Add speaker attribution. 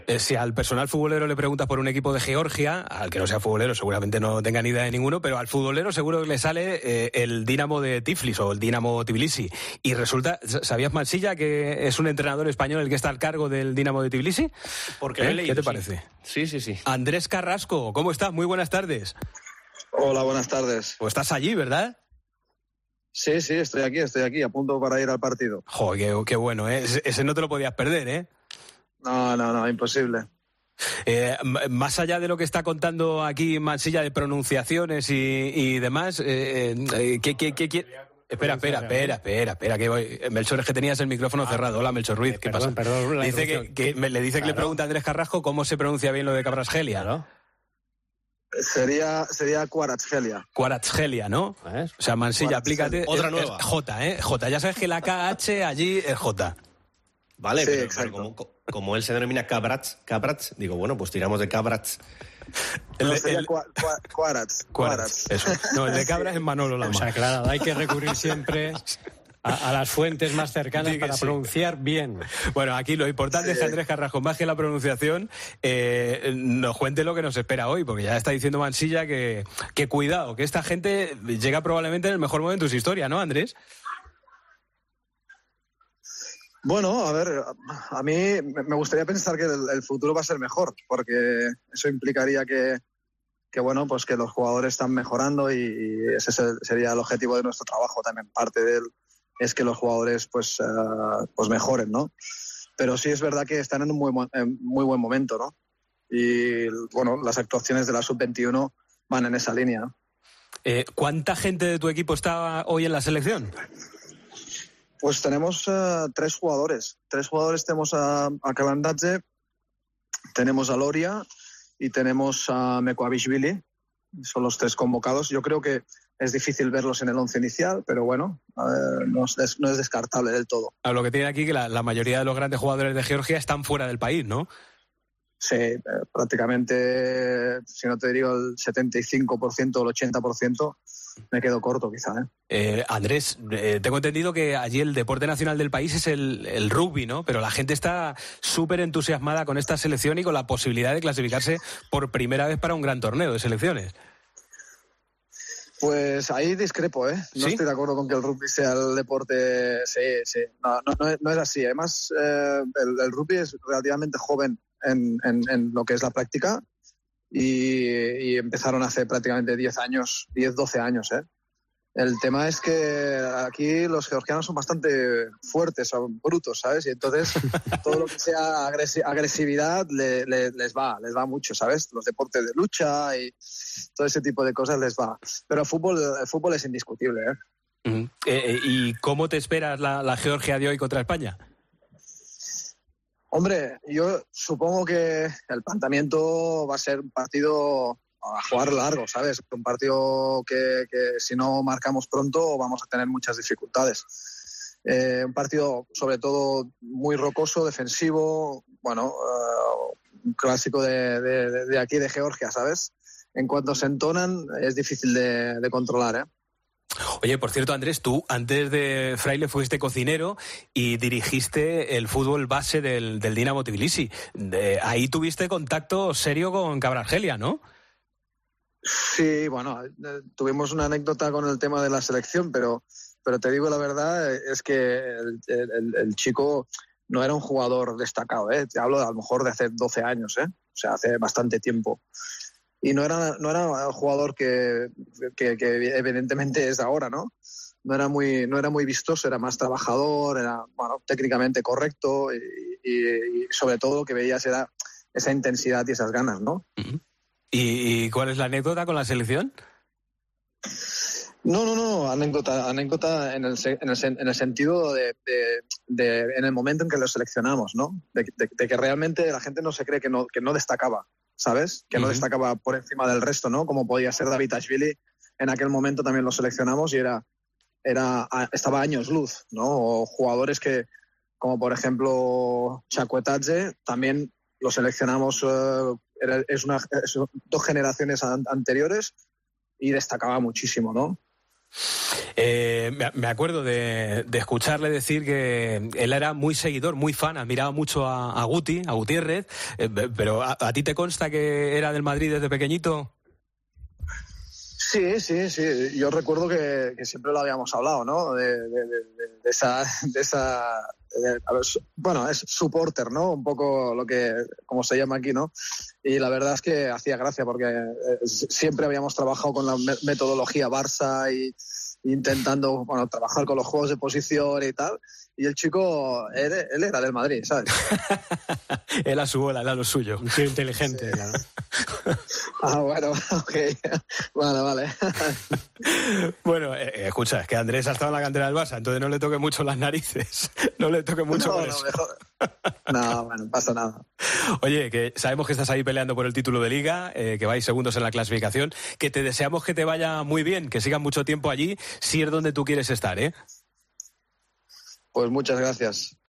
Speaker 1: Si al personal futbolero le preguntas por un equipo de Georgia, al que no sea futbolero seguramente no tenga ni idea de ninguno, pero al futbolero seguro que le sale el Dinamo de Tiflis o el Dinamo Tbilisi. Y resulta, ¿sabías, Mansilla, que es un entrenador español el que está al cargo del Dinamo de Tbilisi?
Speaker 2: Porque lo he leído,
Speaker 1: ¿Qué te parece?
Speaker 2: Sí.
Speaker 1: Andrés Carrasco, ¿cómo estás? Muy buenas tardes.
Speaker 3: Hola, buenas tardes.
Speaker 1: Pues estás allí, ¿verdad?
Speaker 3: Sí, estoy aquí, a punto para ir al partido.
Speaker 1: Joder, qué bueno, ¿eh? Ese no te lo podías perder, ¿eh?
Speaker 3: No, imposible.
Speaker 1: Más allá de lo que está contando aquí Mansilla de pronunciaciones y demás, ¿qué? Espera, que voy. Melchor, es que tenías el micrófono cerrado. Hola, Melchor Ruiz, ¿qué pasa?
Speaker 2: Perdón,
Speaker 1: le dice que le pregunta a Andrés Carrasco cómo se pronuncia bien lo de Cabrasgelia, ¿no?
Speaker 3: Sería Kvaratskhelia.
Speaker 1: Kvaratskhelia, ¿no? O sea, Mansilla, aplícate.
Speaker 2: Otra nueva.
Speaker 1: J, ¿eh? J, ya sabes que la KH allí es J.
Speaker 2: Vale,
Speaker 3: sí,
Speaker 2: pero como él se denomina Cabrats, digo, bueno, pues tiramos de Cabrats.
Speaker 3: Kvaratz.
Speaker 1: Eso. No, el de Cabra es Manolo Lama.
Speaker 4: O sea, claro, hay que recurrir siempre a las fuentes más cercanas para pronunciar bien.
Speaker 1: Bueno, aquí lo importante es que Andrés Carrasco, más que la pronunciación, nos cuente lo que nos espera hoy, porque ya está diciendo Mansilla que cuidado, que esta gente llega probablemente en el mejor momento de su historia, ¿no, Andrés?
Speaker 3: Bueno, a ver, a mí me gustaría pensar que el futuro va a ser mejor, porque eso implicaría que bueno, pues que los jugadores están mejorando y ese sería el objetivo de nuestro trabajo también. Parte de él es que los jugadores pues mejoren, ¿no? Pero sí es verdad que están en un muy buen momento, ¿no? Y bueno, las actuaciones de la Sub-21 van en esa línea.
Speaker 1: ¿Cuánta gente de tu equipo está hoy en la selección?
Speaker 3: Pues tenemos 3 jugadores. 3 jugadores. Tenemos a Kalandadze, tenemos a Loria y tenemos a Mekwabishvili. Son los 3 convocados. Yo creo que es difícil verlos en el 11 inicial, pero bueno, no es descartable del todo.
Speaker 1: A lo que tiene aquí que la mayoría de los grandes jugadores de Georgia están fuera del país, ¿no?
Speaker 3: Sí, prácticamente, si no te digo el 75% o el 80%, me quedo corto quizá.
Speaker 1: Andrés, tengo entendido que allí el deporte nacional del país es el rugby, ¿no? Pero la gente está súper entusiasmada con esta selección y con la posibilidad de clasificarse por primera vez para un gran torneo de selecciones.
Speaker 3: Pues ahí discrepo, ¿eh? No estoy de acuerdo con que el rugby sea el deporte. Sí. No es así. Además, el rugby es relativamente joven en lo que es la práctica y empezaron hace prácticamente 12 años, ¿eh? El tema es que aquí los georgianos son bastante fuertes, son brutos, ¿sabes? Y entonces todo lo que sea agresividad les va mucho, ¿sabes? Los deportes de lucha y todo ese tipo de cosas les va. Pero el fútbol es indiscutible, ¿eh?
Speaker 1: ¿Y cómo te esperas la Georgia de hoy contra España?
Speaker 3: Hombre, yo supongo que el planteamiento va a ser un partido a jugar largo, ¿sabes? Un partido que si no marcamos pronto vamos a tener muchas dificultades. Un partido sobre todo muy rocoso, defensivo, bueno, un clásico de aquí de Georgia, ¿sabes? En cuanto se entonan es difícil de controlar, ¿eh?
Speaker 1: Oye, por cierto, Andrés, tú antes de Fraile fuiste cocinero y dirigiste el fútbol base del Dinamo Tbilisi. Ahí tuviste contacto serio con Cabrasgelia, ¿no?
Speaker 3: Sí, bueno, tuvimos una anécdota con el tema de la selección, pero te digo la verdad, es que el chico no era un jugador destacado, ¿eh? Te hablo a lo mejor de hace 12 años, ¿eh? O sea, hace bastante tiempo. Y no era un jugador que evidentemente es ahora, ¿no? No era muy vistoso, era más trabajador, era, bueno, técnicamente correcto y sobre todo lo que veías era esa intensidad y esas ganas, ¿no?
Speaker 1: Uh-huh. ¿Y cuál es la anécdota con la selección?
Speaker 3: No, anécdota en el sentido de en el momento en que lo seleccionamos, ¿no? De que realmente la gente no se cree que no destacaba, ¿sabes? Que no destacaba por encima del resto, ¿no? Como podía ser Davitashvili, en aquel momento también lo seleccionamos y estaba a años luz, ¿no? O jugadores que, como por ejemplo Chakwetadze, también lo seleccionamos, es 2 generaciones anteriores y destacaba muchísimo, ¿no?
Speaker 1: Me acuerdo de escucharle decir que él era muy seguidor, muy fan, admiraba mucho a Gutiérrez, pero ¿a ti te consta que era del Madrid desde pequeñito?
Speaker 3: Sí. Yo recuerdo que siempre lo habíamos hablado, ¿no? De esa a ver, bueno, es supporter, ¿no? Un poco lo que, como se llama aquí, ¿no? Y la verdad es que hacía gracia porque siempre habíamos trabajado con la metodología Barça y intentando, bueno, trabajar con los juegos de posición y tal. Y el chico, él era del Madrid, ¿sabes?
Speaker 1: Él a su bola, era lo suyo.
Speaker 4: Un tío inteligente, sí. Claro.
Speaker 3: Bueno, ok. Vale.
Speaker 1: Bueno, escucha, es que Andrés ha estado en la cantera del Barça, entonces no le toque mucho las narices. No le toque mucho por eso.
Speaker 3: Mejor. No, bueno, no pasa nada.
Speaker 1: Oye, que sabemos que estás ahí peleando por el título de Liga, que vais segundos en la clasificación, que te deseamos que te vaya muy bien, que sigas mucho tiempo allí, si es donde tú quieres estar, ¿eh?
Speaker 3: Pues muchas gracias.